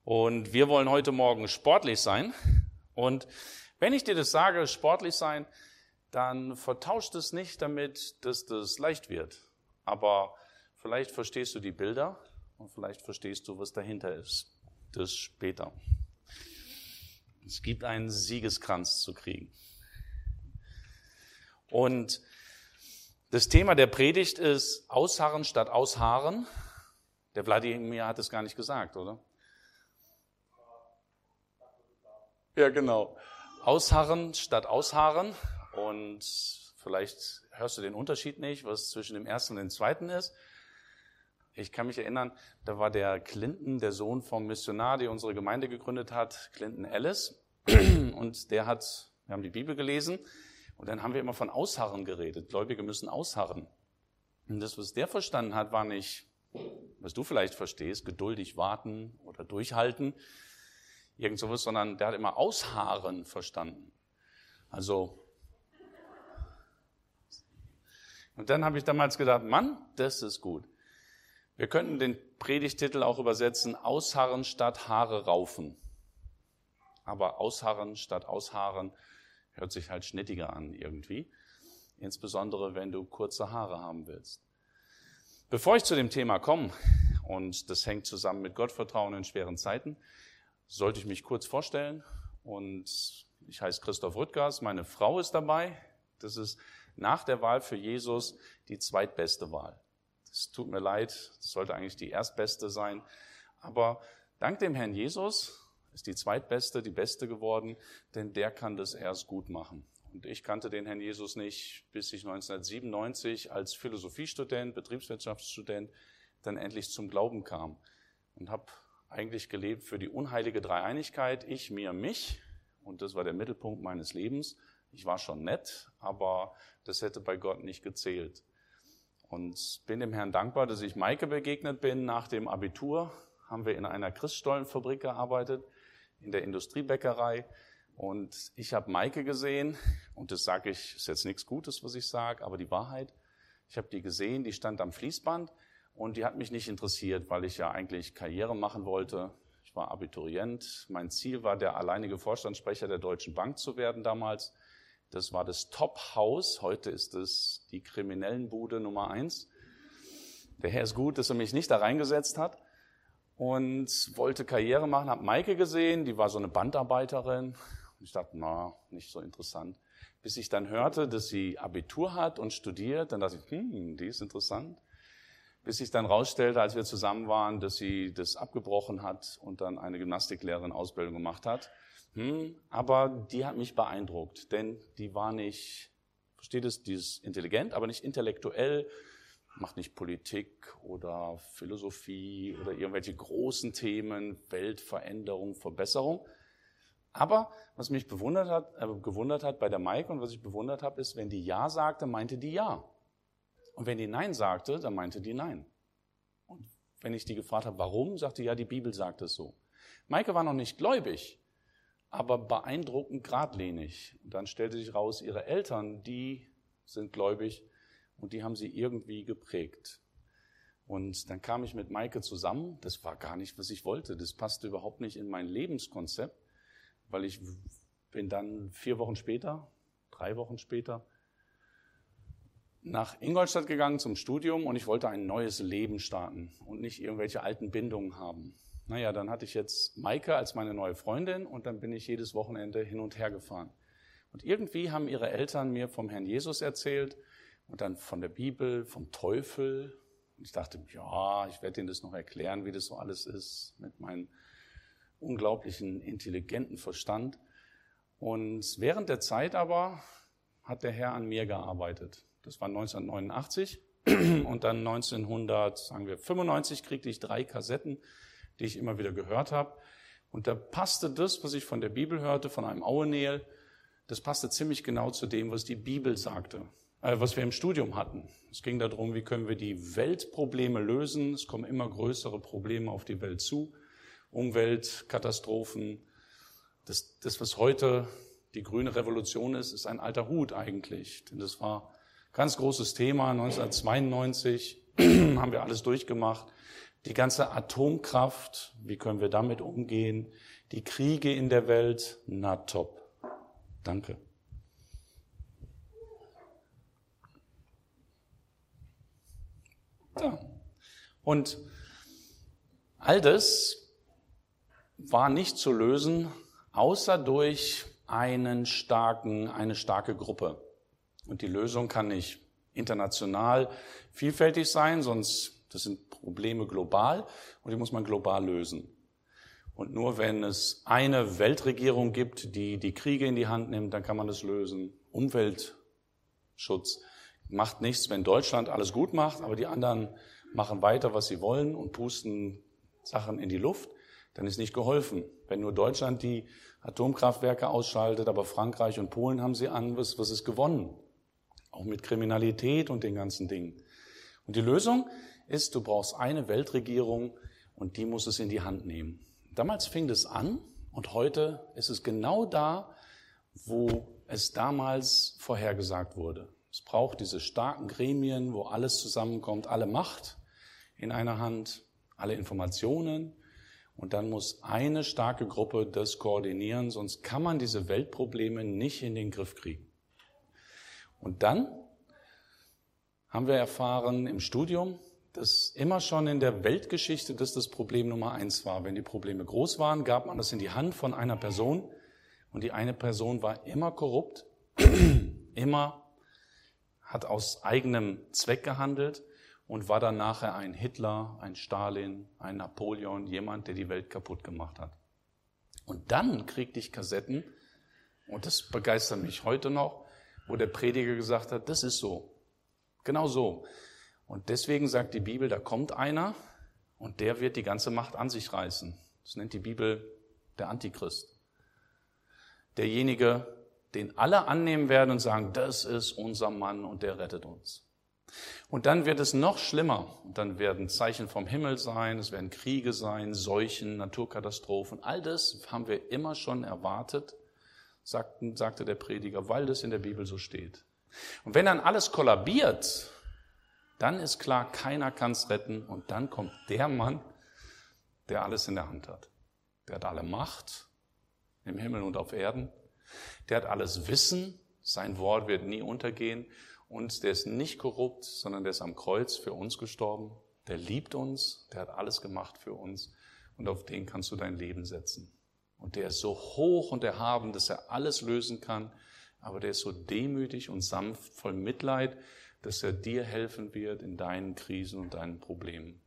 Und wir wollen heute Morgen sportlich sein. Und wenn ich dir das sage, sportlich sein, dann vertauscht es nicht damit, dass das leicht wird. Aber vielleicht verstehst du die Bilder und vielleicht verstehst du, was dahinter ist. Das später. Es gibt einen Siegeskranz zu kriegen. Und das Thema der Predigt ist Ausharren statt Ausharren. Der Wladimir hat es gar nicht gesagt, oder? Ja, genau. Ausharren statt Ausharren. Und vielleicht hörst du den Unterschied nicht, was zwischen dem ersten und dem zweiten ist. Ich kann mich erinnern, da war der Clinton, der Sohn vom Missionar, der unsere Gemeinde gegründet hat, Clinton Ellis. Und wir haben die Bibel gelesen und dann haben wir immer von Ausharren geredet. Gläubige müssen ausharren. Und das, was der verstanden hat, war nicht, was du vielleicht verstehst, geduldig warten oder durchhalten, irgend sowas, sondern der hat immer Ausharren verstanden. Also, und dann habe ich damals gedacht, Mann, das ist gut. Wir könnten den Predigtitel auch übersetzen, Ausharren statt Haare raufen. Aber Ausharren statt Ausharren hört sich halt schnittiger an irgendwie. Insbesondere, wenn du kurze Haare haben willst. Bevor ich zu dem Thema komme, und das hängt zusammen mit Gottvertrauen in schweren Zeiten, sollte ich mich kurz vorstellen. Und ich heiße Christoph Rüttgers, meine Frau ist dabei. Das ist nach der Wahl für Jesus die zweitbeste Wahl. Es tut mir leid, das sollte eigentlich die erstbeste sein. Aber dank dem Herrn Jesus ist die zweitbeste die beste geworden, denn der kann das erst gut machen. Und ich kannte den Herrn Jesus nicht, bis ich 1997 als Philosophiestudent, Betriebswirtschaftsstudent dann endlich zum Glauben kam. Und habe eigentlich gelebt für die unheilige Dreieinigkeit, ich, mir, mich. Und das war der Mittelpunkt meines Lebens. Ich war schon nett, aber das hätte bei Gott nicht gezählt. Und bin dem Herrn dankbar, dass ich Maike begegnet bin. Nach dem Abitur haben wir in einer Christstollenfabrik gearbeitet, in der Industriebäckerei. Und ich habe Maike gesehen, und das sage ich, ist jetzt nichts Gutes, was ich sage, aber die Wahrheit. Ich habe die gesehen, die stand am Fließband und die hat mich nicht interessiert, weil ich ja eigentlich Karriere machen wollte. Ich war Abiturient. Mein Ziel war, der alleinige Vorstandssprecher der Deutschen Bank zu werden damals. Das war das Top-Haus, heute ist es die Kriminellenbude Nummer 1. Der Herr ist gut, dass er mich nicht da reingesetzt hat und wollte Karriere machen, habe Maike gesehen, die war so eine Bandarbeiterin. Ich dachte, nicht so interessant. Bis ich dann hörte, dass sie Abitur hat und studiert, dann dachte ich, die ist interessant. Bis ich dann rausstellte, als wir zusammen waren, dass sie das abgebrochen hat und dann eine Gymnastiklehrerin-Ausbildung gemacht hat. Aber die hat mich beeindruckt, denn die war nicht, versteht es, die ist intelligent, aber nicht intellektuell, macht nicht Politik oder Philosophie oder irgendwelche großen Themen, Weltveränderung, Verbesserung. Aber was mich gewundert hat bei der Maike und was ich bewundert habe, ist, wenn die Ja sagte, meinte die Ja. Und wenn die Nein sagte, dann meinte die Nein. Und wenn ich die gefragt habe, warum, sagte die, ja, die Bibel sagt es so. Maike war noch nicht gläubig, aber beeindruckend geradlinig. Und dann stellte sich raus, ihre Eltern, die sind gläubig und die haben sie irgendwie geprägt. Und dann kam ich mit Maike zusammen. Das war gar nicht, was ich wollte. Das passte überhaupt nicht in mein Lebenskonzept, weil ich bin dann 3 Wochen später, nach Ingolstadt gegangen zum Studium und ich wollte ein neues Leben starten und nicht irgendwelche alten Bindungen haben. Naja, dann hatte ich jetzt Maike als meine neue Freundin und dann bin ich jedes Wochenende hin und her gefahren. Und irgendwie haben ihre Eltern mir vom Herrn Jesus erzählt und dann von der Bibel, vom Teufel. Und ich dachte, ja, ich werde ihnen das noch erklären, wie das so alles ist mit meinem unglaublichen, intelligenten Verstand. Und während der Zeit aber hat der Herr an mir gearbeitet. Das war 1989 und dann 1995 kriegte ich 3 Kassetten, die ich immer wieder gehört habe. Und da passte das, was ich von der Bibel hörte, von einem Aueneel, das passte ziemlich genau zu dem, was die Bibel sagte, was wir im Studium hatten. Es ging darum, wie können wir die Weltprobleme lösen. Es kommen immer größere Probleme auf die Welt zu. Umweltkatastrophen. Das, was heute die grüne Revolution ist ein alter Hut eigentlich. Denn das war ein ganz großes Thema. 1992 haben wir alles durchgemacht. Die ganze Atomkraft, wie können wir damit umgehen? Die Kriege in der Welt, na top. Danke. Ja. Und all das war nicht zu lösen, außer durch eine starke Gruppe. Und die Lösung kann nicht international vielfältig sein, sonst das sind Probleme global und die muss man global lösen. Und nur wenn es eine Weltregierung gibt, die die Kriege in die Hand nimmt, dann kann man das lösen. Umweltschutz macht nichts, wenn Deutschland alles gut macht, aber die anderen machen weiter, was sie wollen und pusten Sachen in die Luft, dann ist nicht geholfen. Wenn nur Deutschland die Atomkraftwerke ausschaltet, aber Frankreich und Polen haben sie an, was ist gewonnen? Auch mit Kriminalität und den ganzen Dingen. Und die Lösung ist, du brauchst eine Weltregierung und die muss es in die Hand nehmen. Damals fing das an und heute ist es genau da, wo es damals vorhergesagt wurde. Es braucht diese starken Gremien, wo alles zusammenkommt, alle Macht in einer Hand, alle Informationen. Und dann muss eine starke Gruppe das koordinieren, sonst kann man diese Weltprobleme nicht in den Griff kriegen. Und dann haben wir erfahren im Studium, dass immer schon in der Weltgeschichte das Problem Nummer 1 war. Wenn die Probleme groß waren, gab man das in die Hand von einer Person und die eine Person war immer korrupt, immer hat aus eigenem Zweck gehandelt und war dann nachher ein Hitler, ein Stalin, ein Napoleon, jemand, der die Welt kaputt gemacht hat. Und dann kriegte ich Kassetten, und das begeistert mich heute noch, wo der Prediger gesagt hat, das ist so, genau so. Und deswegen sagt die Bibel, da kommt einer und der wird die ganze Macht an sich reißen. Das nennt die Bibel der Antichrist. Derjenige, den alle annehmen werden und sagen, das ist unser Mann und der rettet uns. Und dann wird es noch schlimmer. Und dann werden Zeichen vom Himmel sein, es werden Kriege sein, Seuchen, Naturkatastrophen. All das haben wir immer schon erwartet, sagte der Prediger, weil das in der Bibel so steht. Und wenn dann alles kollabiert, dann ist klar, keiner kann es retten. Und dann kommt der Mann, der alles in der Hand hat. Der hat alle Macht im Himmel und auf Erden. Der hat alles Wissen. Sein Wort wird nie untergehen. Und der ist nicht korrupt, sondern der ist am Kreuz für uns gestorben. Der liebt uns. Der hat alles gemacht für uns. Und auf den kannst du dein Leben setzen. Und der ist so hoch und erhaben, dass er alles lösen kann. Aber der ist so demütig und sanft, voll Mitleid, dass er dir helfen wird in deinen Krisen und deinen Problemen.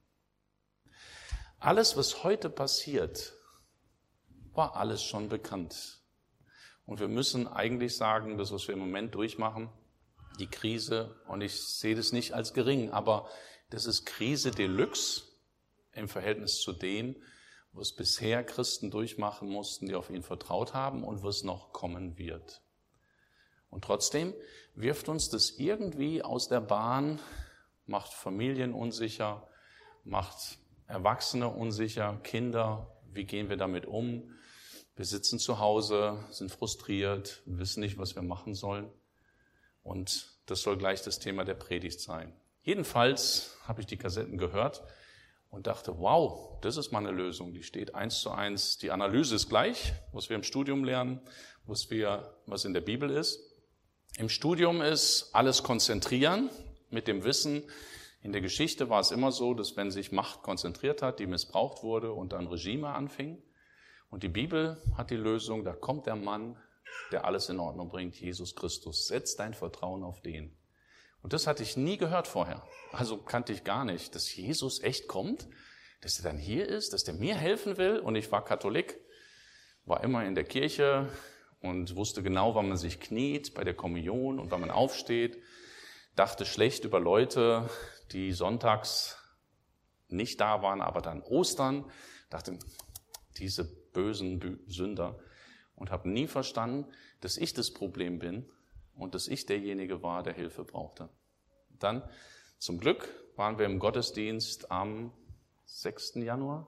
Alles, was heute passiert, war alles schon bekannt. Und wir müssen eigentlich sagen, das, was wir im Moment durchmachen, die Krise, und ich sehe das nicht als gering, aber das ist Krise Deluxe im Verhältnis zu dem, was bisher Christen durchmachen mussten, die auf ihn vertraut haben und was noch kommen wird. Und trotzdem wirft uns das irgendwie aus der Bahn, macht Familien unsicher, macht Erwachsene unsicher, Kinder, wie gehen wir damit um? Wir sitzen zu Hause, sind frustriert, wissen nicht, was wir machen sollen. Und das soll gleich das Thema der Predigt sein. Jedenfalls habe ich die Kassetten gehört und dachte, wow, das ist mal eine Lösung. Die steht 1:1. Die Analyse ist gleich, was wir im Studium lernen, was in der Bibel ist. Im Studium ist alles konzentrieren mit dem Wissen. In der Geschichte war es immer so, dass wenn sich Macht konzentriert hat, die missbraucht wurde und dann Regime anfing. Und die Bibel hat die Lösung, da kommt der Mann, der alles in Ordnung bringt, Jesus Christus. Setz dein Vertrauen auf den. Und das hatte ich nie gehört vorher. Also kannte ich gar nicht, dass Jesus echt kommt, dass er dann hier ist, dass der mir helfen will. Und ich war Katholik, war immer in der Kirche und wusste genau, wann man sich kniet bei der Kommunion und wann man aufsteht. Dachte schlecht über Leute, die sonntags nicht da waren, aber dann Ostern. Dachte, diese bösen Sünder. Und habe nie verstanden, dass ich das Problem bin und dass ich derjenige war, der Hilfe brauchte. Dann, zum Glück, waren wir im Gottesdienst am 5. Januar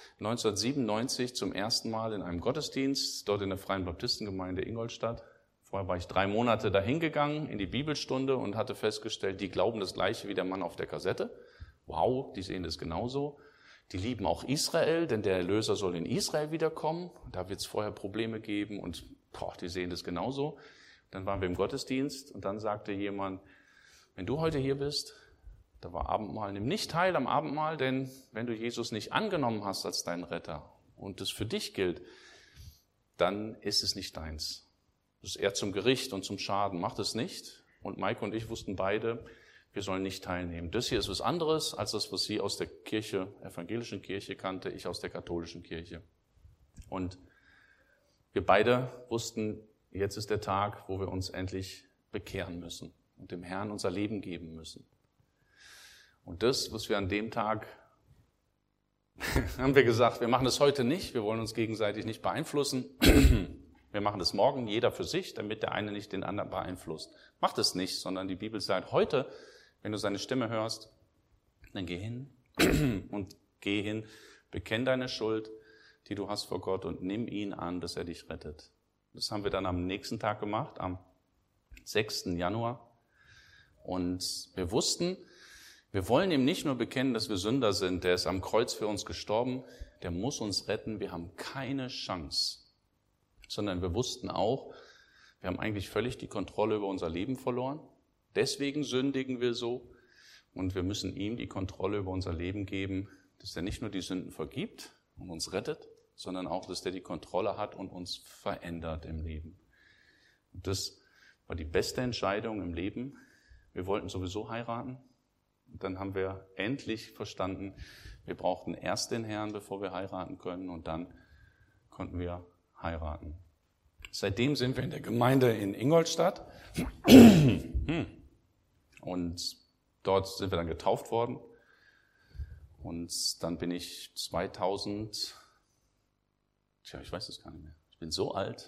1997 zum ersten Mal in einem Gottesdienst, dort in der Freien Baptistengemeinde Ingolstadt, Vorher war ich 3 Monate dahin gegangen in die Bibelstunde und hatte festgestellt, die glauben das Gleiche wie der Mann auf der Kassette. Wow, die sehen das genauso. Die lieben auch Israel, denn der Erlöser soll in Israel wiederkommen. Da wird es vorher Probleme geben und die sehen das genauso. Dann waren wir im Gottesdienst und dann sagte jemand, wenn du heute hier bist, da war Abendmahl, nimm nicht teil am Abendmahl, denn wenn du Jesus nicht angenommen hast als deinen Retter und das für dich gilt, dann ist es nicht deins. Das ist eher zum Gericht und zum Schaden. Macht es nicht. Und Maike und ich wussten beide, wir sollen nicht teilnehmen. Das hier ist was anderes als das, was sie aus der Kirche, evangelischen Kirche kannte, ich aus der katholischen Kirche. Und wir beide wussten, jetzt ist der Tag, wo wir uns endlich bekehren müssen und dem Herrn unser Leben geben müssen. Und das, was wir an dem Tag, haben wir gesagt, wir machen das heute nicht, wir wollen uns gegenseitig nicht beeinflussen. Wir machen das morgen, jeder für sich, damit der eine nicht den anderen beeinflusst. Macht es nicht, sondern die Bibel sagt, heute, wenn du seine Stimme hörst, dann geh hin und geh hin, bekenn deine Schuld, die du hast vor Gott und nimm ihn an, dass er dich rettet. Das haben wir dann am nächsten Tag gemacht, am 6. Januar. Und wir wussten, wir wollen ihm nicht nur bekennen, dass wir Sünder sind, der ist am Kreuz für uns gestorben, der muss uns retten, wir haben keine Chance. Sondern wir wussten auch, wir haben eigentlich völlig die Kontrolle über unser Leben verloren. Deswegen sündigen wir so und wir müssen ihm die Kontrolle über unser Leben geben, dass er nicht nur die Sünden vergibt und uns rettet, sondern auch, dass er die Kontrolle hat und uns verändert im Leben. Und das war die beste Entscheidung im Leben. Wir wollten sowieso heiraten. Und dann haben wir endlich verstanden, wir brauchten erst den Herrn, bevor wir heiraten können, und dann konnten wir heiraten. Seitdem sind wir in der Gemeinde in Ingolstadt und dort sind wir dann getauft worden. Und dann bin ich 2000, ich weiß es gar nicht mehr, ich bin so alt,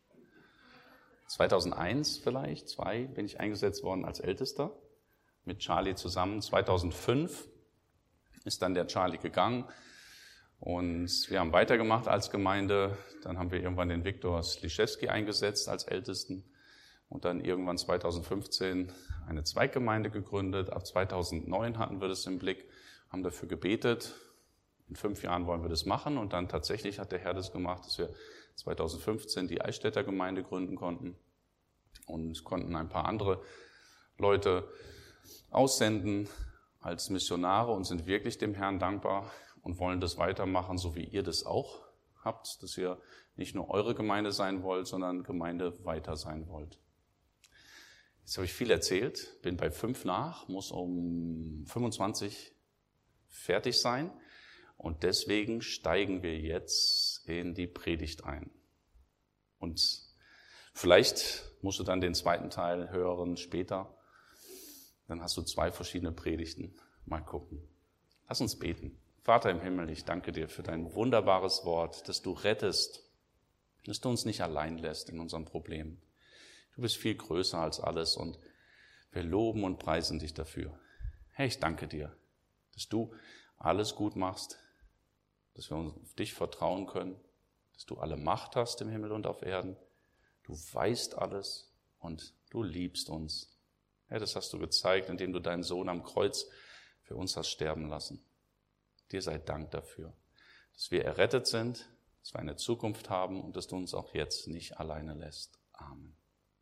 2001 vielleicht, 2002 bin ich eingesetzt worden als Ältester mit Charlie zusammen. 2005 ist dann der Charlie gegangen. Und wir haben weitergemacht als Gemeinde. Dann haben wir irgendwann den Viktor Sliszewski eingesetzt als Ältesten. Und dann irgendwann 2015 eine Zweiggemeinde gegründet. Ab 2009 hatten wir das im Blick, haben dafür gebetet. In 5 Jahren wollen wir das machen. Und dann tatsächlich hat der Herr das gemacht, dass wir 2015 die Eichstätter Gemeinde gründen konnten. Und konnten ein paar andere Leute aussenden als Missionare und sind wirklich dem Herrn dankbar und wollen das weitermachen, so wie ihr das auch habt, dass ihr nicht nur eure Gemeinde sein wollt, sondern Gemeinde weiter sein wollt. Jetzt habe ich viel erzählt, bin bei 5 nach, muss um 25 fertig sein und deswegen steigen wir jetzt in die Predigt ein. Und vielleicht musst du dann den zweiten Teil hören später, dann hast du 2 verschiedene Predigten. Mal gucken. Lass uns beten. Vater im Himmel, ich danke dir für dein wunderbares Wort, dass du rettest, dass du uns nicht allein lässt in unserem Problem. Du bist viel größer als alles und wir loben und preisen dich dafür. Herr, ich danke dir, dass du alles gut machst, dass wir uns auf dich vertrauen können, dass du alle Macht hast im Himmel und auf Erden. Du weißt alles und du liebst uns. Herr, das hast du gezeigt, indem du deinen Sohn am Kreuz für uns hast sterben lassen. Dir sei Dank dafür, dass wir errettet sind, dass wir eine Zukunft haben und dass du uns auch jetzt nicht alleine lässt. Amen.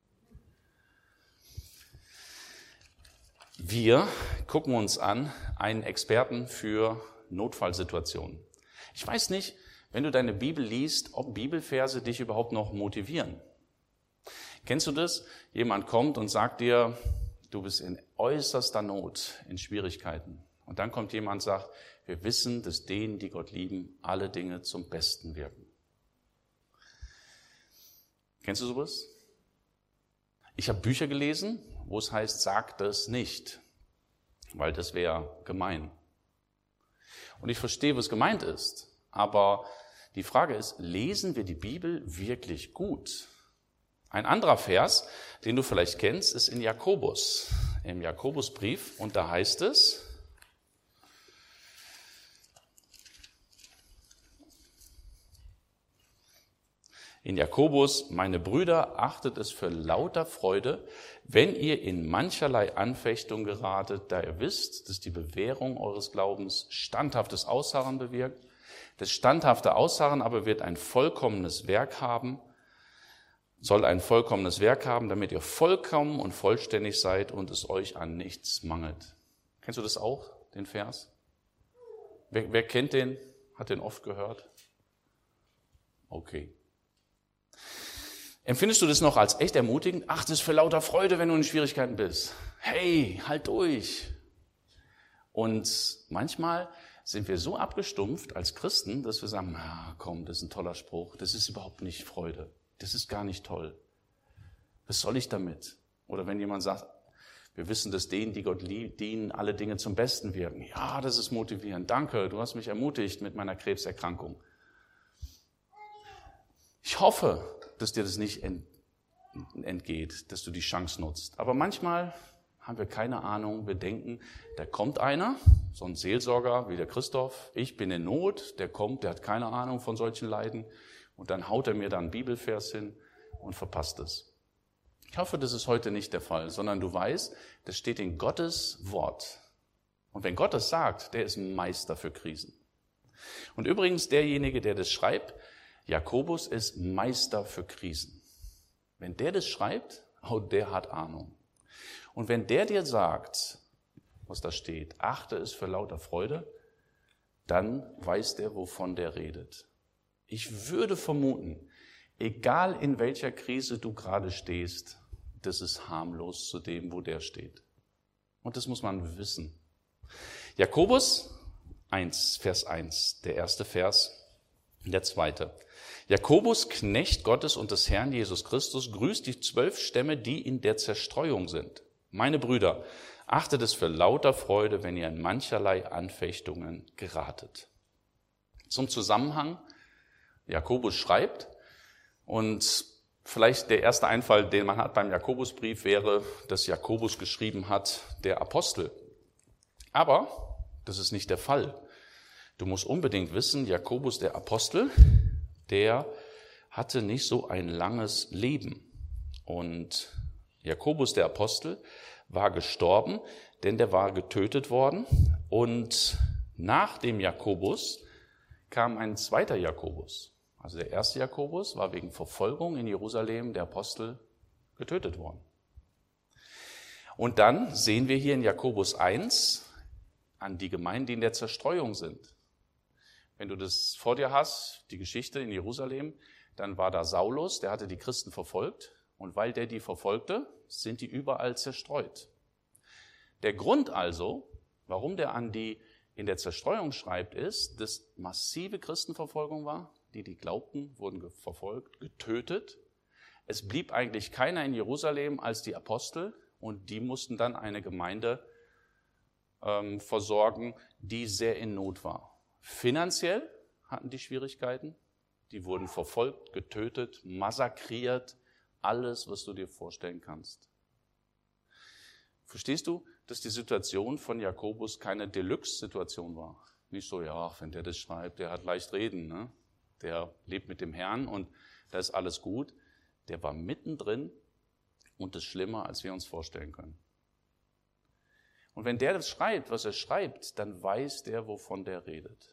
Wir gucken uns an einen Experten für Notfallsituationen. Ich weiß nicht, wenn du deine Bibel liest, ob Bibelverse dich überhaupt noch motivieren. Kennst du das? Jemand kommt und sagt dir, du bist in äußerster Not, in Schwierigkeiten. Und dann kommt jemand und sagt, wir wissen, dass denen, die Gott lieben, alle Dinge zum Besten wirken. Kennst du sowas? Ich habe Bücher gelesen, wo es heißt, sag das nicht, weil das wäre gemein. Und ich verstehe, was gemeint ist, aber die Frage ist, lesen wir die Bibel wirklich gut? Ein anderer Vers, den du vielleicht kennst, ist in Jakobus, im Jakobusbrief, und da heißt es, In Jakobus, meine Brüder, achtet es für lauter Freude, wenn ihr in mancherlei Anfechtung geratet, da ihr wisst, dass die Bewährung eures Glaubens standhaftes Ausharren bewirkt. Das standhafte Ausharren aber wird ein vollkommenes Werk haben, soll ein vollkommenes Werk haben, damit ihr vollkommen und vollständig seid und es euch an nichts mangelt. Kennst du das auch, den Vers? Wer kennt den? Hat den oft gehört? Okay. Empfindest du das noch als echt ermutigend? Ach, das ist für lauter Freude, wenn du in Schwierigkeiten bist. Hey, halt durch. Und manchmal sind wir so abgestumpft als Christen, dass wir sagen, na komm, das ist ein toller Spruch, das ist überhaupt nicht Freude, das ist gar nicht toll. Was soll ich damit? Oder wenn jemand sagt, wir wissen, dass denen, die Gott dienen, alle Dinge zum Besten wirken. Ja, das ist motivierend. Danke, du hast mich ermutigt mit meiner Krebserkrankung. Ich hoffe, dass dir das nicht entgeht, dass du die Chance nutzt. Aber manchmal haben wir keine Ahnung, wir denken, da kommt einer, so ein Seelsorger wie der Christoph, ich bin in Not, der kommt, der hat keine Ahnung von solchen Leiden und dann haut er mir da einen Bibelvers hin und verpasst es. Ich hoffe, das ist heute nicht der Fall, sondern du weißt, das steht in Gottes Wort. Und wenn Gott es sagt, der ist ein Meister für Krisen. Und übrigens, derjenige, der das schreibt, Jakobus ist Meister für Krisen. Wenn der das schreibt, oh, der hat Ahnung. Und wenn der dir sagt, was da steht, achte es für lauter Freude, dann weiß der, wovon der redet. Ich würde vermuten, egal in welcher Krise du gerade stehst, das ist harmlos zu dem, wo der steht. Und das muss man wissen. Jakobus 1, Vers 1, der erste Vers, der zweite. Jakobus, Knecht Gottes und des Herrn Jesus Christus, grüßt die 12 Stämme, die in der Zerstreuung sind. Meine Brüder, achtet es für lauter Freude, wenn ihr in mancherlei Anfechtungen geratet. Zum Zusammenhang, Jakobus schreibt, und vielleicht der erste Einfall, den man hat beim Jakobusbrief, wäre, dass Jakobus geschrieben hat, der Apostel. Aber das ist nicht der Fall. Du musst unbedingt wissen, Jakobus, der Apostel, der hatte nicht so ein langes Leben. Und Jakobus, der Apostel, war gestorben, denn der war getötet worden. Und nach dem Jakobus kam ein zweiter Jakobus. Also der erste Jakobus war wegen Verfolgung in Jerusalem, der Apostel, getötet worden. Und dann sehen wir hier in Jakobus 1 an die Gemeinden, die in der Zerstreuung sind. Wenn du das vor dir hast, die Geschichte in Jerusalem, dann war da Saulus, der hatte die Christen verfolgt. Und weil der die verfolgte, sind die überall zerstreut. Der Grund also, warum der an die in der Zerstreuung schreibt, ist, dass massive Christenverfolgung war. Die glaubten, wurden verfolgt, getötet. Es blieb eigentlich keiner in Jerusalem als die Apostel und die mussten dann eine Gemeinde versorgen, die sehr in Not war. Finanziell hatten die Schwierigkeiten. Die wurden verfolgt, getötet, massakriert. Alles, was du dir vorstellen kannst. Verstehst du, dass die Situation von Jakobus keine Deluxe-Situation war? Nicht so, ja, wenn der das schreibt, der hat leicht reden, ne? Der lebt mit dem Herrn und da ist alles gut. Der war mittendrin und ist schlimmer, als wir uns vorstellen können. Und wenn der das schreibt, was er schreibt, dann weiß der, wovon der redet.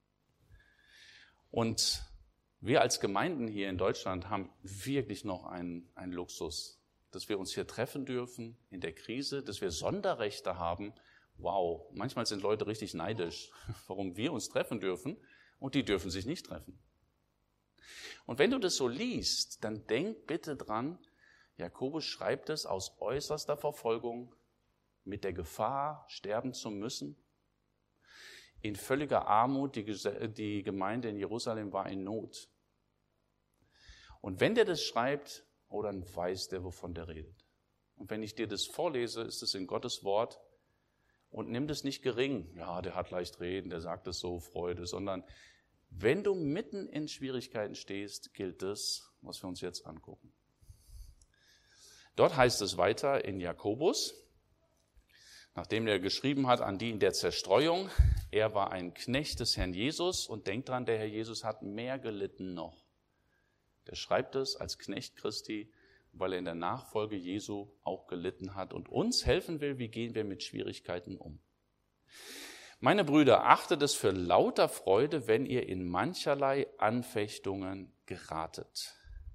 Und wir als Gemeinden hier in Deutschland haben wirklich noch einen Luxus, dass wir uns hier treffen dürfen in der Krise, dass wir Sonderrechte haben. Wow, manchmal sind Leute richtig neidisch, warum wir uns treffen dürfen und die dürfen sich nicht treffen. Und wenn du das so liest, dann denk bitte dran, Jakobus schreibt es aus äußerster Verfolgung, mit der Gefahr, sterben zu müssen. In völliger Armut, die Gemeinde in Jerusalem war in Not. Und wenn der das schreibt, oh, dann weiß der, wovon der redet. Und wenn ich dir das vorlese, ist es in Gottes Wort und nimm das nicht gering. Ja, der hat leicht reden, der sagt es so, Freude, sondern wenn du mitten in Schwierigkeiten stehst, gilt das, was wir uns jetzt angucken. Dort heißt es weiter in Jakobus, nachdem er geschrieben hat an die in der Zerstreuung, er war ein Knecht des Herrn Jesus und denkt dran, der Herr Jesus hat mehr gelitten noch. Der schreibt es als Knecht Christi, weil er in der Nachfolge Jesu auch gelitten hat und uns helfen will, wie gehen wir mit Schwierigkeiten um. Meine Brüder, achtet es für lauter Freude, wenn ihr in mancherlei Anfechtungen geratet.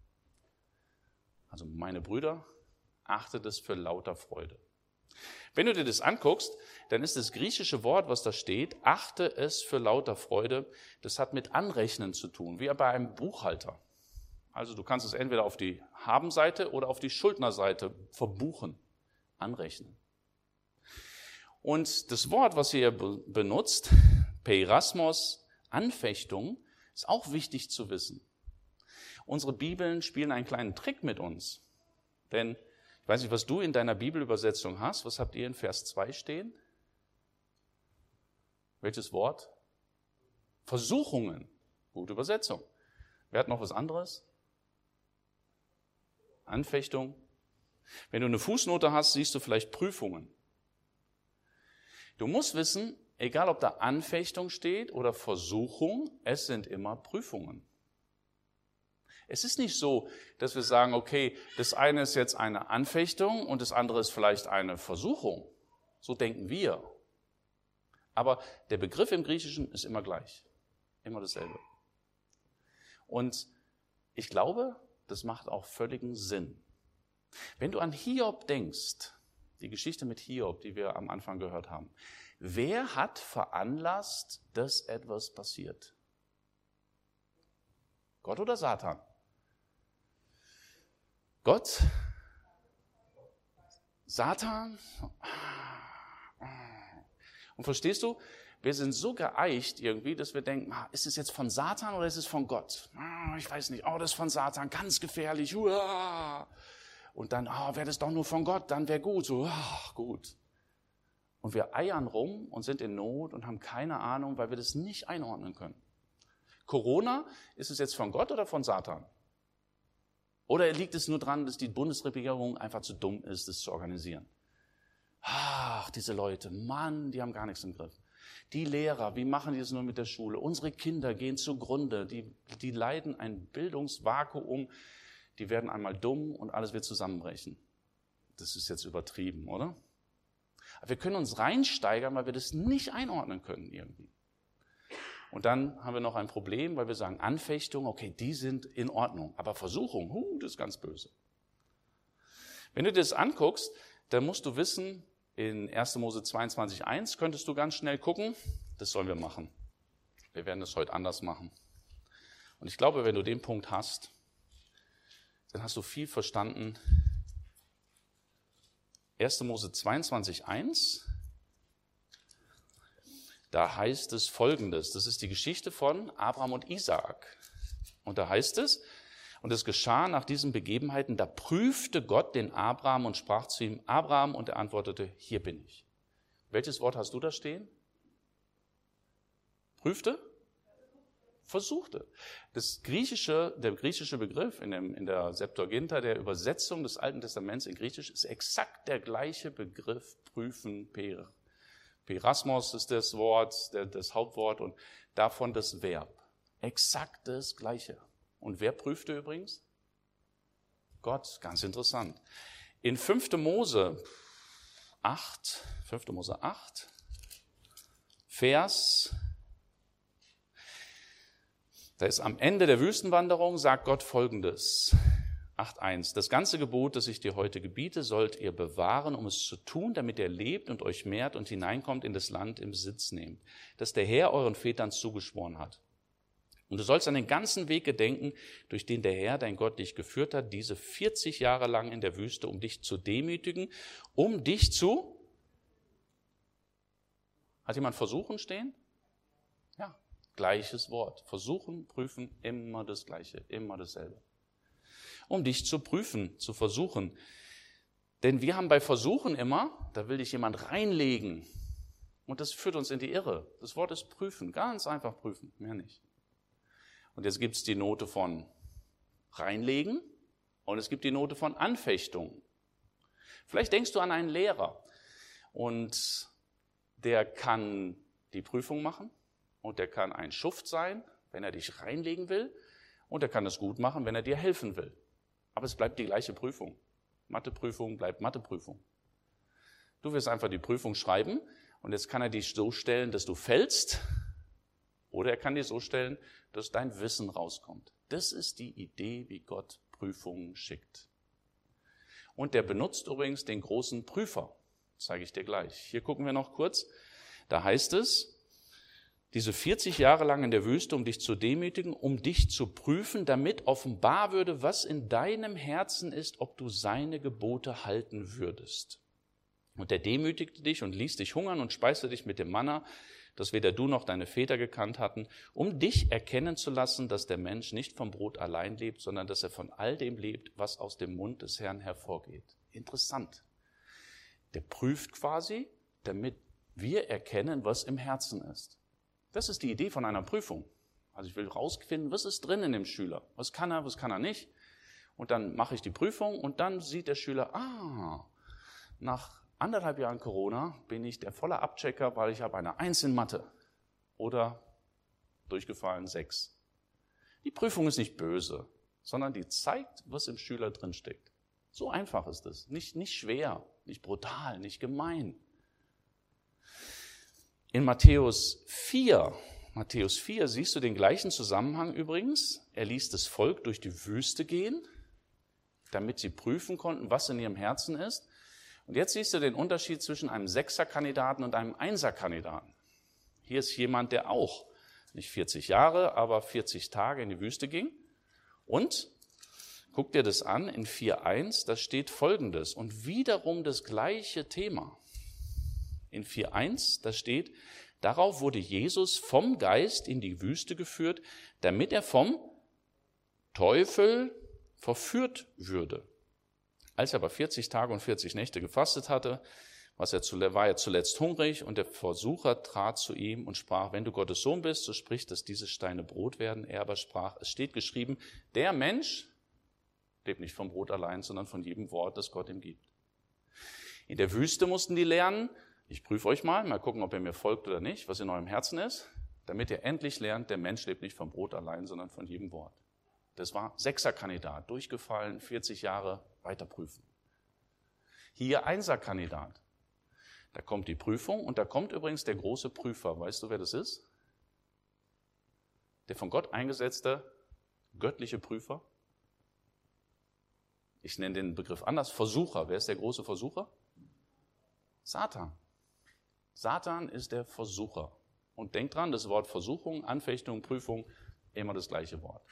Also meine Brüder, achtet es für lauter Freude. Wenn du dir das anguckst, dann ist das griechische Wort, was da steht, achte es für lauter Freude, das hat mit Anrechnen zu tun, wie bei einem Buchhalter. Also du kannst es entweder auf die Habenseite oder auf die Schuldnerseite verbuchen, anrechnen. Und das Wort, was ihr benutzt, Peirasmos, Anfechtung, ist auch wichtig zu wissen. Unsere Bibeln spielen einen kleinen Trick mit uns. Denn ich weiß nicht, was du in deiner Bibelübersetzung hast. Was habt ihr in Vers 2 stehen? Welches Wort? Versuchungen. Gute Übersetzung. Wer hat noch was anderes? Anfechtung. Wenn du eine Fußnote hast, siehst du vielleicht Prüfungen. Du musst wissen, egal ob da Anfechtung steht oder Versuchung, es sind immer Prüfungen. Es ist nicht so, dass wir sagen, okay, das eine ist jetzt eine Anfechtung und das andere ist vielleicht eine Versuchung. So denken wir. Aber der Begriff im Griechischen ist immer gleich, immer dasselbe. Und ich glaube, das macht auch völligen Sinn. Wenn du an Hiob denkst, die Geschichte mit Hiob, die wir am Anfang gehört haben, wer hat veranlasst, dass etwas passiert? Gott oder Satan? Gott? Satan? Und verstehst du, wir sind so geeicht irgendwie, dass wir denken, ist es jetzt von Satan oder ist es von Gott? Ich weiß nicht, das ist von Satan, ganz gefährlich. Und dann, wäre das doch nur von Gott, dann wäre gut. So, gut. Und wir eiern rum und sind in Not und haben keine Ahnung, weil wir das nicht einordnen können. Corona, ist es jetzt von Gott oder von Satan? Oder liegt es nur daran, dass die Bundesregierung einfach zu dumm ist, das zu organisieren? Diese Leute, Mann, die haben gar nichts im Griff. Die Lehrer, wie machen die das nur mit der Schule? Unsere Kinder gehen zugrunde, die leiden ein Bildungsvakuum, die werden einmal dumm und alles wird zusammenbrechen. Das ist jetzt übertrieben, oder? Aber wir können uns reinsteigern, weil wir das nicht einordnen können irgendwie. Und dann haben wir noch ein Problem, weil wir sagen, Anfechtung, okay, die sind in Ordnung. Aber Versuchung, das ist ganz böse. Wenn du dir das anguckst, dann musst du wissen, in 1. Mose 22,1 könntest du ganz schnell gucken, das sollen wir machen. Wir werden das heute anders machen. Und ich glaube, wenn du den Punkt hast, dann hast du viel verstanden. 1. Mose 22,1, da heißt es Folgendes. Das ist die Geschichte von Abraham und Isaak. Und da heißt es, und es geschah nach diesen Begebenheiten, da prüfte Gott den Abraham und sprach zu ihm, Abraham, und er antwortete, hier bin ich. Welches Wort hast du da stehen? Prüfte? Versuchte. Der griechische Begriff in der Septuaginta, der Übersetzung des Alten Testaments in Griechisch, ist exakt der gleiche Begriff, prüfen, Peirasmos ist das Wort, das Hauptwort und davon das Verb. Exakt das Gleiche. Und wer prüfte übrigens? Gott, ganz interessant. In 5. Mose 8, Vers, da ist am Ende der Wüstenwanderung, sagt Gott Folgendes. 8,1. Das ganze Gebot, das ich dir heute gebiete, sollt ihr bewahren, um es zu tun, damit ihr lebt und euch mehrt und hineinkommt in das Land im Besitz nehmt, das der Herr euren Vätern zugeschworen hat. Und du sollst an den ganzen Weg gedenken, durch den der Herr, dein Gott, dich geführt hat, diese 40 Jahre lang in der Wüste, um dich zu demütigen, um dich zu... Hat jemand versuchen stehen? Ja, gleiches Wort. Versuchen, prüfen, immer das Gleiche, immer dasselbe. Um dich zu prüfen, zu versuchen. Denn wir haben bei Versuchen immer, da will dich jemand reinlegen. Und das führt uns in die Irre. Das Wort ist prüfen, ganz einfach prüfen, mehr nicht. Und jetzt gibt es die Note von reinlegen und es gibt die Note von Anfechtung. Vielleicht denkst du an einen Lehrer und der kann die Prüfung machen und der kann ein Schuft sein, wenn er dich reinlegen will. Und er kann es gut machen, wenn er dir helfen will. Aber es bleibt die gleiche Prüfung. Matheprüfung bleibt Matheprüfung. Du wirst einfach die Prüfung schreiben und jetzt kann er dich so stellen, dass du fällst, oder er kann dich so stellen, dass dein Wissen rauskommt. Das ist die Idee, wie Gott Prüfungen schickt. Und der benutzt übrigens den großen Prüfer. Das zeige ich dir gleich. Hier gucken wir noch kurz. Da heißt es, diese 40 Jahre lang in der Wüste, um dich zu demütigen, um dich zu prüfen, damit offenbar würde, was in deinem Herzen ist, ob du seine Gebote halten würdest. Und er demütigte dich und ließ dich hungern und speiste dich mit dem Manna, das weder du noch deine Väter gekannt hatten, um dich erkennen zu lassen, dass der Mensch nicht vom Brot allein lebt, sondern dass er von all dem lebt, was aus dem Mund des Herrn hervorgeht. Interessant. Der prüft quasi, damit wir erkennen, was im Herzen ist. Das ist die Idee von einer Prüfung. Also ich will rausfinden, was ist drin in dem Schüler? Was kann er nicht? Und dann mache ich die Prüfung und dann sieht der Schüler, nach 1,5 Jahren Corona bin ich der volle Abchecker, weil ich habe eine 1 in Mathe oder durchgefallen 6. Die Prüfung ist nicht böse, sondern die zeigt, was im Schüler drinsteckt. So einfach ist es. Nicht schwer, nicht brutal, nicht gemein. In Matthäus 4 siehst du den gleichen Zusammenhang übrigens. Er ließ das Volk durch die Wüste gehen, damit sie prüfen konnten, was in ihrem Herzen ist. Und jetzt siehst du den Unterschied zwischen einem 6er-Kandidaten und einem 1er-Kandidaten. Hier ist jemand, der auch nicht 40 Jahre, aber 40 Tage in die Wüste ging. Und guck dir das an, in 4.1, da steht Folgendes und wiederum das gleiche Thema. In 4.1, da steht, darauf wurde Jesus vom Geist in die Wüste geführt, damit er vom Teufel verführt würde. Als er aber 40 Tage und 40 Nächte gefastet hatte, war er zuletzt hungrig und der Versucher trat zu ihm und sprach, wenn du Gottes Sohn bist, so sprich, dass diese Steine Brot werden. Er aber sprach, es steht geschrieben, der Mensch lebt nicht vom Brot allein, sondern von jedem Wort, das Gott ihm gibt. In der Wüste mussten die lernen, ich prüfe euch mal gucken, ob ihr mir folgt oder nicht, was in eurem Herzen ist, damit ihr endlich lernt, der Mensch lebt nicht vom Brot allein, sondern von jedem Wort. Das war 6er-Kandidat, durchgefallen, 40 Jahre, weiter prüfen. Hier 1er-Kandidat. Da kommt die Prüfung und da kommt übrigens der große Prüfer. Weißt du, wer das ist? Der von Gott eingesetzte göttliche Prüfer. Ich nenne den Begriff anders, Versucher. Wer ist der große Versucher? Satan. Satan ist der Versucher. Und denkt dran, das Wort Versuchung, Anfechtung, Prüfung, immer das gleiche Wort.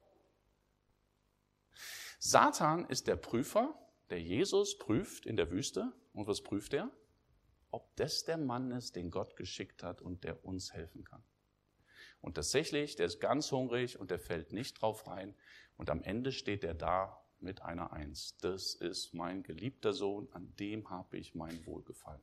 Satan ist der Prüfer, der Jesus prüft in der Wüste. Und was prüft er? Ob das der Mann ist, den Gott geschickt hat und der uns helfen kann. Und tatsächlich, der ist ganz hungrig und der fällt nicht drauf rein. Und am Ende steht er da mit einer 1. Das ist mein geliebter Sohn, an dem habe ich mein Wohlgefallen.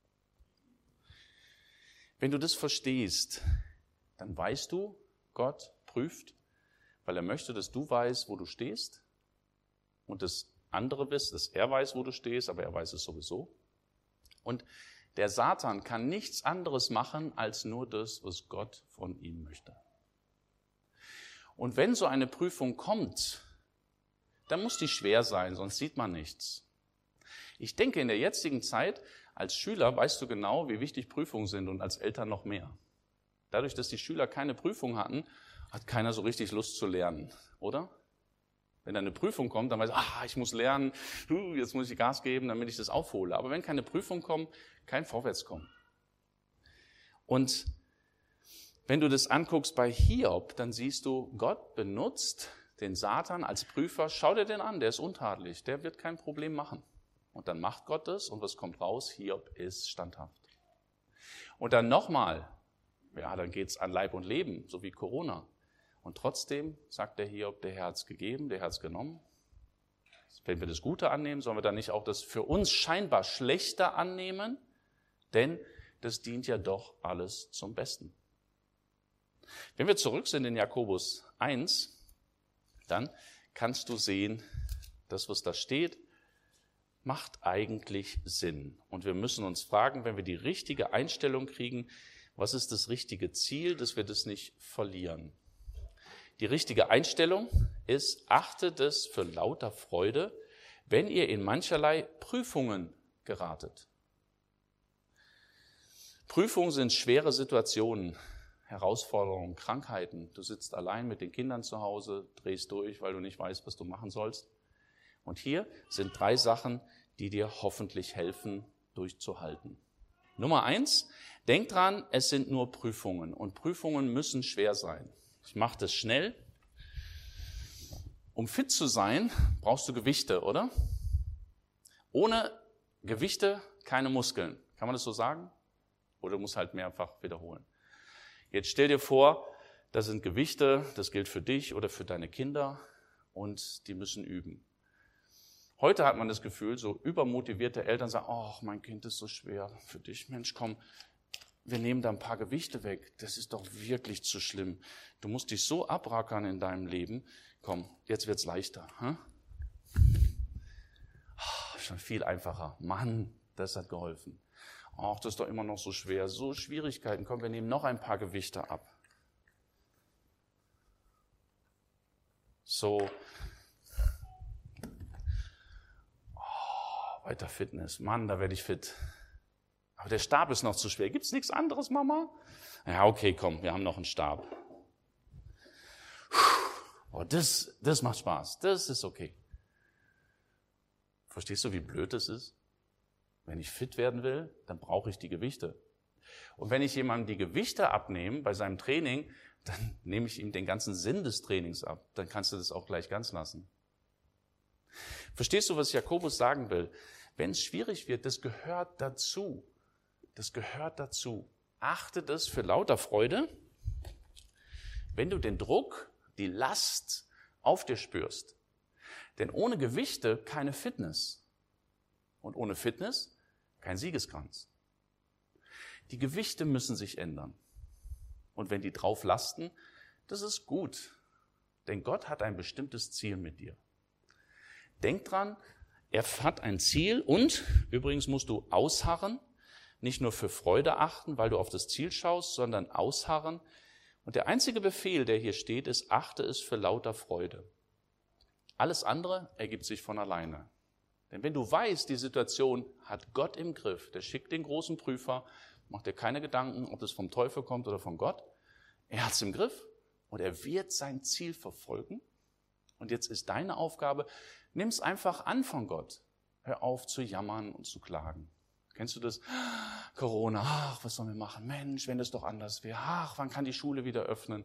Wenn du das verstehst, dann weißt du, Gott prüft, weil er möchte, dass du weißt, wo du stehst. Und das andere wisst, dass er weiß, wo du stehst, aber er weiß es sowieso. Und der Satan kann nichts anderes machen, als nur das, was Gott von ihm möchte. Und wenn so eine Prüfung kommt, dann muss die schwer sein, sonst sieht man nichts. Ich denke, in der jetzigen Zeit, als Schüler weißt du genau, wie wichtig Prüfungen sind und als Eltern noch mehr. Dadurch, dass die Schüler keine Prüfung hatten, hat keiner so richtig Lust zu lernen, oder? Wenn da eine Prüfung kommt, dann weiß ich, ich muss lernen, jetzt muss ich Gas geben, damit ich das aufhole. Aber wenn keine Prüfung kommt, kein Vorwärtskommen. Und wenn du das anguckst bei Hiob, dann siehst du, Gott benutzt den Satan als Prüfer. Schau dir den an, der ist untadelig, der wird kein Problem machen. Und dann macht Gott das und was kommt raus? Hiob ist standhaft. Und dann nochmal, dann geht's an Leib und Leben, so wie Corona. Und trotzdem sagt der Hiob, der Herr hat's gegeben, der Herr hat's genommen. Wenn wir das Gute annehmen, sollen wir dann nicht auch das für uns scheinbar Schlechte annehmen? Denn das dient ja doch alles zum Besten. Wenn wir zurück sind in Jakobus 1, dann kannst du sehen, das, was da steht, macht eigentlich Sinn. Und wir müssen uns fragen, wenn wir die richtige Einstellung kriegen, was ist das richtige Ziel, dass wir das nicht verlieren? Die richtige Einstellung ist, achtet es für lauter Freude, wenn ihr in mancherlei Prüfungen geratet. Prüfungen sind schwere Situationen, Herausforderungen, Krankheiten. Du sitzt allein mit den Kindern zu Hause, drehst durch, weil du nicht weißt, was du machen sollst. Und hier sind 3 Sachen, die dir hoffentlich helfen, durchzuhalten. Nummer 1, denk dran, es sind nur Prüfungen und Prüfungen müssen schwer sein. Ich mache das schnell. Um fit zu sein, brauchst du Gewichte, oder? Ohne Gewichte keine Muskeln. Kann man das so sagen? Oder du musst halt mehrfach wiederholen. Jetzt stell dir vor, das sind Gewichte, das gilt für dich oder für deine Kinder und die müssen üben. Heute hat man das Gefühl, so übermotivierte Eltern sagen, oh, mein Kind ist so schwer für dich. Mensch, komm, wir nehmen da ein paar Gewichte weg. Das ist doch wirklich zu schlimm. Du musst dich so abrackern in deinem Leben. Komm, jetzt wird's leichter. Hm? Schon viel einfacher. Mann, das hat geholfen. Ach, das ist doch immer noch so schwer. So Schwierigkeiten. Komm, wir nehmen noch ein paar Gewichte ab. So. Weiter Fitness. Mann, da werde ich fit. Aber der Stab ist noch zu schwer. Gibt's nichts anderes, Mama? Ja, okay, komm, wir haben noch einen Stab. Oh, das macht Spaß. Das ist okay. Verstehst du, wie blöd das ist? Wenn ich fit werden will, dann brauche ich die Gewichte. Und wenn ich jemandem die Gewichte abnehme bei seinem Training, dann nehme ich ihm den ganzen Sinn des Trainings ab. Dann kannst du das auch gleich ganz lassen. Verstehst du, was Jakobus sagen will? Wenn es schwierig wird, das gehört dazu. Das gehört dazu. Achte das für lauter Freude, wenn du den Druck, die Last auf dir spürst. Denn ohne Gewichte keine Fitness. Und ohne Fitness kein Siegeskranz. Die Gewichte müssen sich ändern. Und wenn die drauf lasten, das ist gut. Denn Gott hat ein bestimmtes Ziel mit dir. Denk dran, er hat ein Ziel und übrigens musst du ausharren, nicht nur für Freude achten, weil du auf das Ziel schaust, sondern ausharren. Und der einzige Befehl, der hier steht, ist, achte es für lauter Freude. Alles andere ergibt sich von alleine. Denn wenn du weißt, die Situation hat Gott im Griff, der schickt den großen Prüfer, macht dir keine Gedanken, ob das vom Teufel kommt oder von Gott. Er hat es im Griff und er wird sein Ziel verfolgen. Und jetzt ist deine Aufgabe, nimm es einfach an von Gott. Hör auf zu jammern und zu klagen. Kennst du das? Corona, ach, was sollen wir machen? Mensch, wenn das doch anders wäre. Ach, wann kann die Schule wieder öffnen?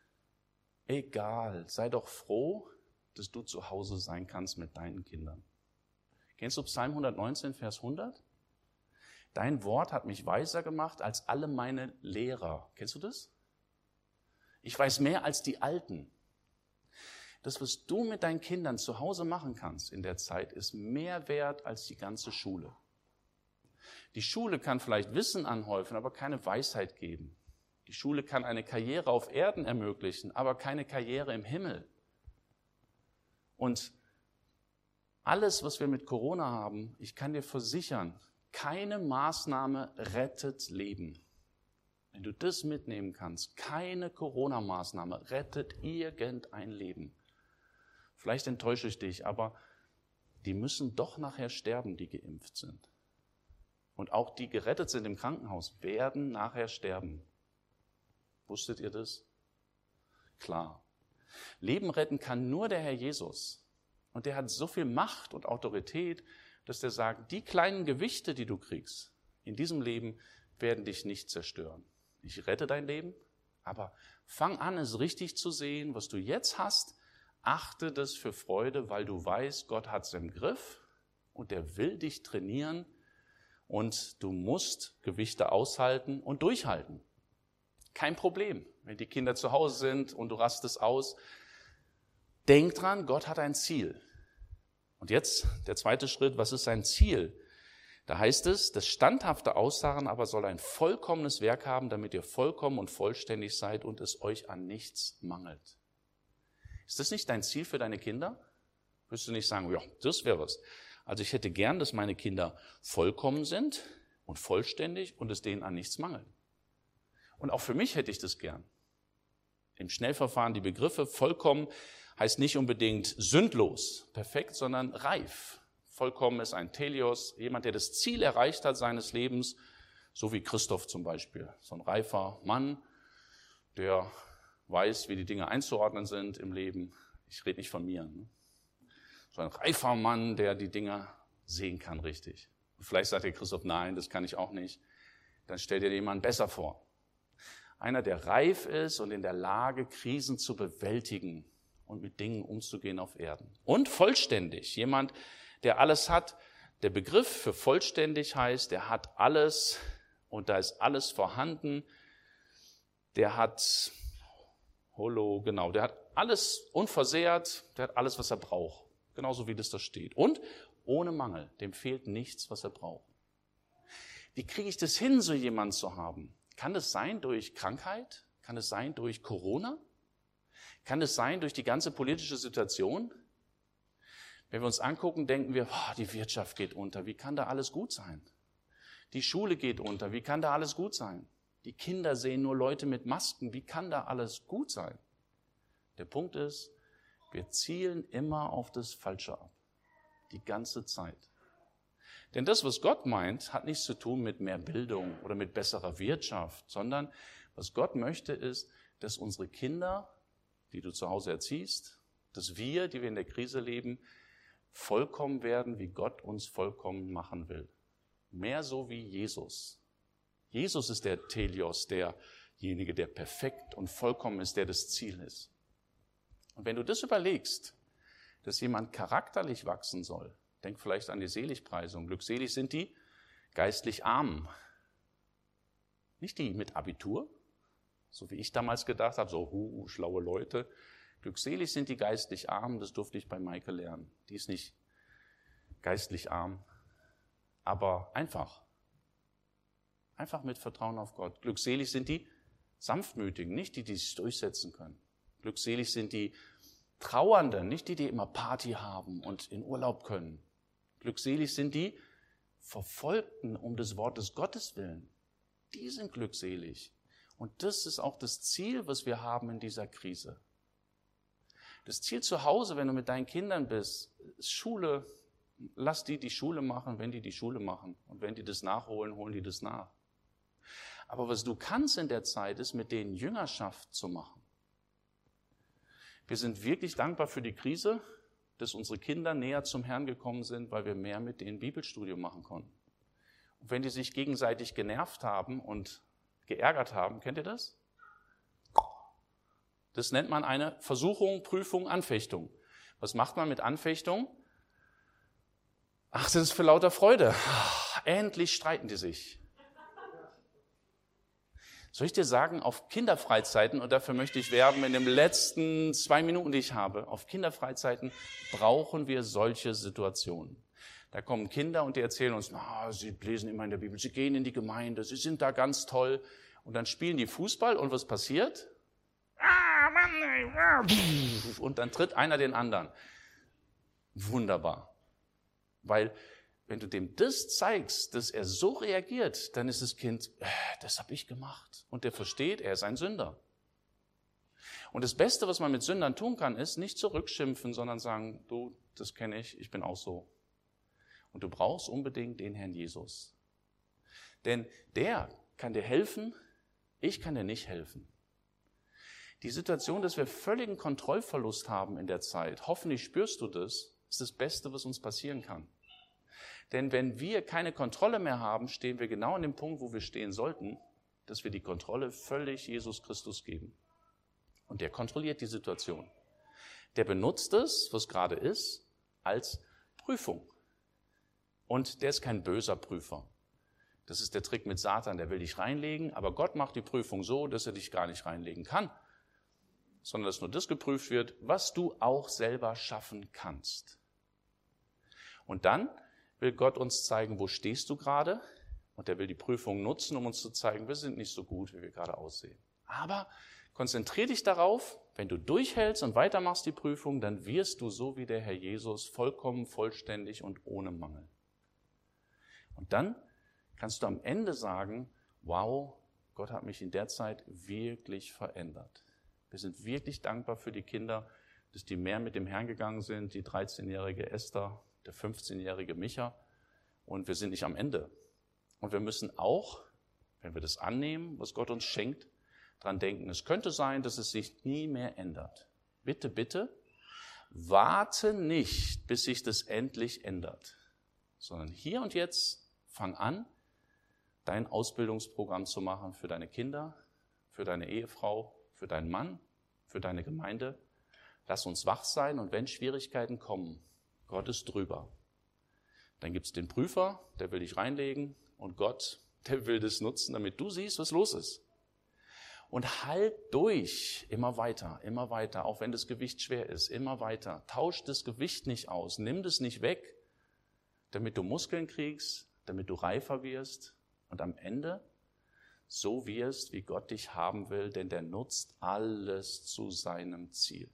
Egal, sei doch froh, dass du zu Hause sein kannst mit deinen Kindern. Kennst du Psalm 119, Vers 100? Dein Wort hat mich weiser gemacht als alle meine Lehrer. Kennst du das? Ich weiß mehr als die Alten. Das, was du mit deinen Kindern zu Hause machen kannst in der Zeit, ist mehr wert als die ganze Schule. Die Schule kann vielleicht Wissen anhäufen, aber keine Weisheit geben. Die Schule kann eine Karriere auf Erden ermöglichen, aber keine Karriere im Himmel. Und alles, was wir mit Corona haben, ich kann dir versichern, keine Maßnahme rettet Leben. Wenn du das mitnehmen kannst, keine Corona-Maßnahme rettet irgendein Leben. Vielleicht enttäusche ich dich, aber die müssen doch nachher sterben, die geimpft sind. Und auch die gerettet sind im Krankenhaus, werden nachher sterben. Wusstet ihr das? Klar. Leben retten kann nur der Herr Jesus. Und der hat so viel Macht und Autorität, dass der sagt, die kleinen Gewichte, die du kriegst in diesem Leben, werden dich nicht zerstören. Ich rette dein Leben, aber fang an, es richtig zu sehen, was du jetzt hast. Achte das für Freude, weil du weißt, Gott hat es im Griff und er will dich trainieren und du musst Gewichte aushalten und durchhalten. Kein Problem, wenn die Kinder zu Hause sind und du rastest aus. Denk dran, Gott hat ein Ziel. Und jetzt der zweite Schritt, was ist sein Ziel? Da heißt es, das standhafte Ausharren aber soll ein vollkommenes Werk haben, damit ihr vollkommen und vollständig seid und es euch an nichts mangelt. Ist das nicht dein Ziel für deine Kinder? Wirst du nicht sagen, ja, das wäre was. Also ich hätte gern, dass meine Kinder vollkommen sind und vollständig und es denen an nichts mangelt. Und auch für mich hätte ich das gern. im Schnellverfahren die Begriffe. Vollkommen heißt nicht unbedingt sündlos, perfekt, sondern reif. Vollkommen ist ein Telios, jemand, der das Ziel erreicht hat seines Lebens, so wie Christoph zum Beispiel. So ein reifer Mann, der weiß, wie die Dinge einzuordnen sind im Leben. Ich rede nicht von mir. Ne? So ein reifer Mann, der die Dinge sehen kann richtig. Und vielleicht sagt der Christoph, nein, das kann ich auch nicht. Dann stell dir jemanden besser vor. Einer, der reif ist und in der Lage, Krisen zu bewältigen und mit Dingen umzugehen auf Erden. Und vollständig, jemand, der alles hat. Der Begriff für vollständig heißt, der hat alles und da ist alles vorhanden. Der hat der hat alles unversehrt, der hat alles, was er braucht. Genauso wie das da steht. Und ohne Mangel, dem fehlt nichts, was er braucht. Wie kriege ich das hin, so jemanden zu haben? Kann es sein durch Krankheit? Kann es sein durch Corona? Kann es sein durch die ganze politische Situation? Wenn wir uns angucken, denken wir, die Wirtschaft geht unter, wie kann da alles gut sein? Die Schule geht unter, wie kann da alles gut sein? Die Kinder sehen nur Leute mit Masken, wie kann da alles gut sein? Der Punkt ist, wir zielen immer auf das Falsche ab, die ganze Zeit. Denn das, was Gott meint, hat nichts zu tun mit mehr Bildung oder mit besserer Wirtschaft, sondern was Gott möchte, ist, dass unsere Kinder, die du zu Hause erziehst, dass wir, die wir in der Krise leben, vollkommen werden, wie Gott uns vollkommen machen will. Mehr so wie Jesus. Jesus ist der Telios, derjenige, der perfekt und vollkommen ist, der das Ziel ist. Und wenn du das überlegst, dass jemand charakterlich wachsen soll, denk vielleicht an die Seligpreisung. Glückselig sind die geistlich Armen. Nicht die mit Abitur, so wie ich damals gedacht habe, so schlaue Leute. Glückselig sind die geistlich Armen, das durfte ich bei Maike lernen. Die ist nicht geistlich arm, aber einfach. Einfach mit Vertrauen auf Gott. Glückselig sind die Sanftmütigen, nicht die, die sich durchsetzen können. Glückselig sind die Trauernden, nicht die, die immer Party haben und in Urlaub können. Glückselig sind die Verfolgten um des Wortes Gottes willen. Die sind glückselig. Und das ist auch das Ziel, was wir haben in dieser Krise. Das Ziel zu Hause, wenn du mit deinen Kindern bist, ist Schule. Lass die Schule machen, wenn die Schule machen. Und wenn die das nachholen, holen die das nach. Aber was du kannst in der Zeit, ist, mit denen Jüngerschaft zu machen. Wir sind wirklich dankbar für die Krise, dass unsere Kinder näher zum Herrn gekommen sind, weil wir mehr mit denen Bibelstudium machen konnten. Und wenn die sich gegenseitig genervt haben und geärgert haben, kennt ihr das? Das nennt man eine Versuchung, Prüfung, Anfechtung. Was macht man mit Anfechtung? Ach, das ist für lauter Freude. Endlich streiten die sich. Soll ich dir sagen, auf Kinderfreizeiten, und dafür möchte ich werben in den letzten 2 Minuten, die ich habe, auf Kinderfreizeiten brauchen wir solche Situationen. Da kommen Kinder und die erzählen uns, sie lesen immer in der Bibel, sie gehen in die Gemeinde, sie sind da ganz toll. Und dann spielen die Fußball und was passiert? Und dann tritt einer den anderen. Wunderbar. Weil wenn du dem das zeigst, dass er so reagiert, dann ist das Kind, das habe ich gemacht. Und der versteht, er ist ein Sünder. Und das Beste, was man mit Sündern tun kann, ist nicht zurückschimpfen, sondern sagen, du, das kenne ich bin auch so. Und du brauchst unbedingt den Herrn Jesus. Denn der kann dir helfen, ich kann dir nicht helfen. Die Situation, dass wir völligen Kontrollverlust haben in der Zeit, hoffentlich spürst du das, ist das Beste, was uns passieren kann. Denn wenn wir keine Kontrolle mehr haben, stehen wir genau an dem Punkt, wo wir stehen sollten, dass wir die Kontrolle völlig Jesus Christus geben. Und der kontrolliert die Situation. Der benutzt es, was gerade ist, als Prüfung. Und der ist kein böser Prüfer. Das ist der Trick mit Satan, der will dich reinlegen, aber Gott macht die Prüfung so, dass er dich gar nicht reinlegen kann, sondern dass nur das geprüft wird, was du auch selber schaffen kannst. Und dann will Gott uns zeigen, wo stehst du gerade? Und er will die Prüfung nutzen, um uns zu zeigen, wir sind nicht so gut, wie wir gerade aussehen. Aber konzentrier dich darauf, wenn du durchhältst und weitermachst die Prüfung, dann wirst du so wie der Herr Jesus vollkommen, vollständig und ohne Mangel. Und dann kannst du am Ende sagen, wow, Gott hat mich in der Zeit wirklich verändert. Wir sind wirklich dankbar für die Kinder, dass die mehr mit dem Herrn gegangen sind, die 13-jährige Esther, der 15-jährige Micha. Und wir sind nicht am Ende. Und wir müssen auch, wenn wir das annehmen, was Gott uns schenkt, dran denken, es könnte sein, dass es sich nie mehr ändert. Bitte, bitte, warte nicht, bis sich das endlich ändert, sondern hier und jetzt fang an, dein Ausbildungsprogramm zu machen für deine Kinder, für deine Ehefrau, für deinen Mann, für deine Gemeinde. Lass uns wach sein und wenn Schwierigkeiten kommen, Gott ist drüber. Dann gibt es den Prüfer, der will dich reinlegen und Gott, der will das nutzen, damit du siehst, was los ist. Und halt durch, immer weiter, auch wenn das Gewicht schwer ist, immer weiter. Tausch das Gewicht nicht aus, nimm das nicht weg, damit du Muskeln kriegst, damit du reifer wirst und am Ende so wirst, wie Gott dich haben will, denn der nutzt alles zu seinem Ziel.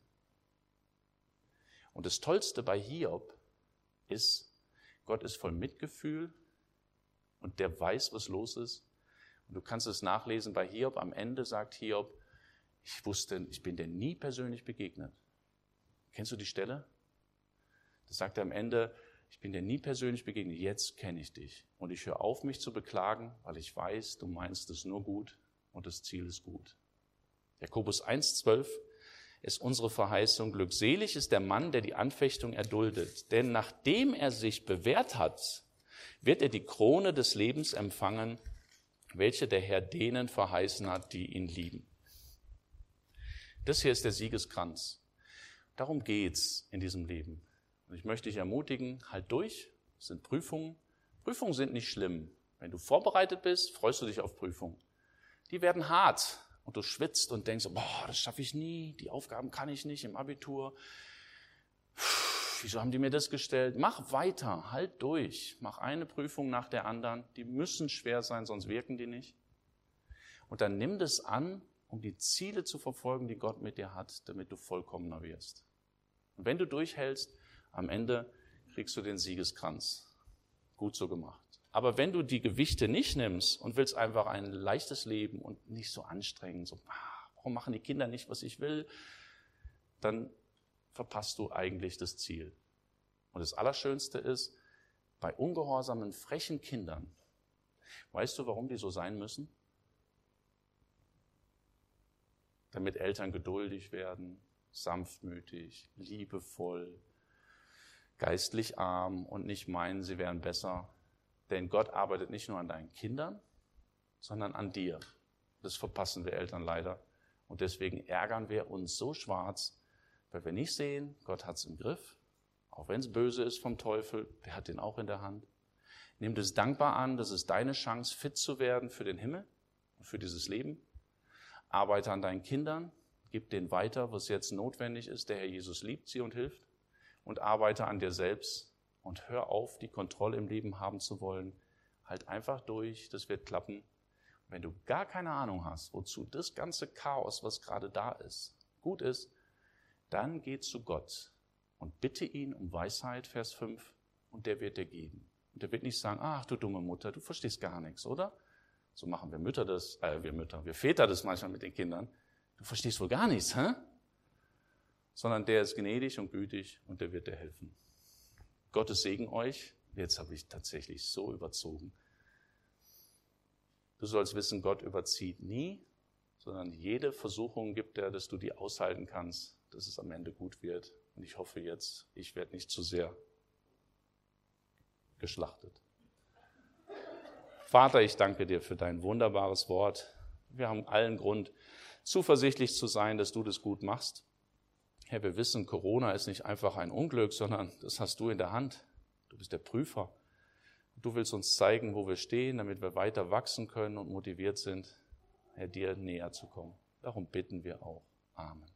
Und das Tollste bei Hiob ist, Gott ist voll Mitgefühl und der weiß, was los ist. Und du kannst es nachlesen bei Hiob. Am Ende sagt Hiob, ich bin dir nie persönlich begegnet. Kennst du die Stelle? Das sagt er am Ende, ich bin dir nie persönlich begegnet, jetzt kenne ich dich. Und ich höre auf, mich zu beklagen, weil ich weiß, du meinst es nur gut und das Ziel ist gut. Jakobus 1,12 ist unsere Verheißung, glückselig ist der Mann, der die Anfechtung erduldet. Denn nachdem er sich bewährt hat, wird er die Krone des Lebens empfangen, welche der Herr denen verheißen hat, die ihn lieben. Das hier ist der Siegeskranz. Darum geht's in diesem Leben. Und ich möchte dich ermutigen, halt durch, es sind Prüfungen. Prüfungen sind nicht schlimm. Wenn du vorbereitet bist, freust du dich auf Prüfungen. Die werden hart und du schwitzt und denkst, boah, das schaffe ich nie, die Aufgaben kann ich nicht im Abitur. Wieso haben die mir das gestellt? Mach weiter, halt durch. Mach eine Prüfung nach der anderen. Die müssen schwer sein, sonst wirken die nicht. Und dann nimm das an, um die Ziele zu verfolgen, die Gott mit dir hat, damit du vollkommener wirst. Und wenn du durchhältst, am Ende kriegst du den Siegeskranz. Gut so gemacht. Aber wenn du die Gewichte nicht nimmst und willst einfach ein leichtes Leben und nicht so anstrengend, so, warum machen die Kinder nicht, was ich will, dann verpasst du eigentlich das Ziel. Und das Allerschönste ist, bei ungehorsamen, frechen Kindern, weißt du, warum die so sein müssen? Damit Eltern geduldig werden, sanftmütig, liebevoll, geistlich arm und nicht meinen, sie wären besser. Denn Gott arbeitet nicht nur an deinen Kindern, sondern an dir. Das verpassen wir Eltern leider. Und deswegen ärgern wir uns so schwarz, weil wir nicht sehen, Gott hat es im Griff. Auch wenn es böse ist vom Teufel, der hat den auch in der Hand. Nimm das dankbar an, das ist deine Chance, fit zu werden für den Himmel und für dieses Leben. Arbeite an deinen Kindern, gib denen weiter, was jetzt notwendig ist. Der Herr Jesus liebt sie und hilft. Und arbeite an dir selbst und hör auf, die Kontrolle im Leben haben zu wollen. Halt einfach durch, das wird klappen. Und wenn du gar keine Ahnung hast, wozu das ganze Chaos, was gerade da ist, gut ist, dann geh zu Gott und bitte ihn um Weisheit, Vers 5, und der wird dir geben. Und der wird nicht sagen, ach du dumme Mutter, du verstehst gar nichts, oder? So machen wir Väter das manchmal mit den Kindern. Du verstehst wohl gar nichts, hä? Sondern der ist gnädig und gütig und der wird dir helfen. Gottes Segen euch. Jetzt habe ich tatsächlich so überzogen. Du sollst wissen, Gott überzieht nie, sondern jede Versuchung gibt er, dass du die aushalten kannst, dass es am Ende gut wird. Und ich hoffe jetzt, ich werde nicht zu sehr geschlachtet. Vater, ich danke dir für dein wunderbares Wort. Wir haben allen Grund, zuversichtlich zu sein, dass du das gut machst. Herr, wir wissen, Corona ist nicht einfach ein Unglück, sondern das hast du in der Hand. Du bist der Prüfer. Du willst uns zeigen, wo wir stehen, damit wir weiter wachsen können und motiviert sind, Herr, dir näher zu kommen. Darum bitten wir auch. Amen.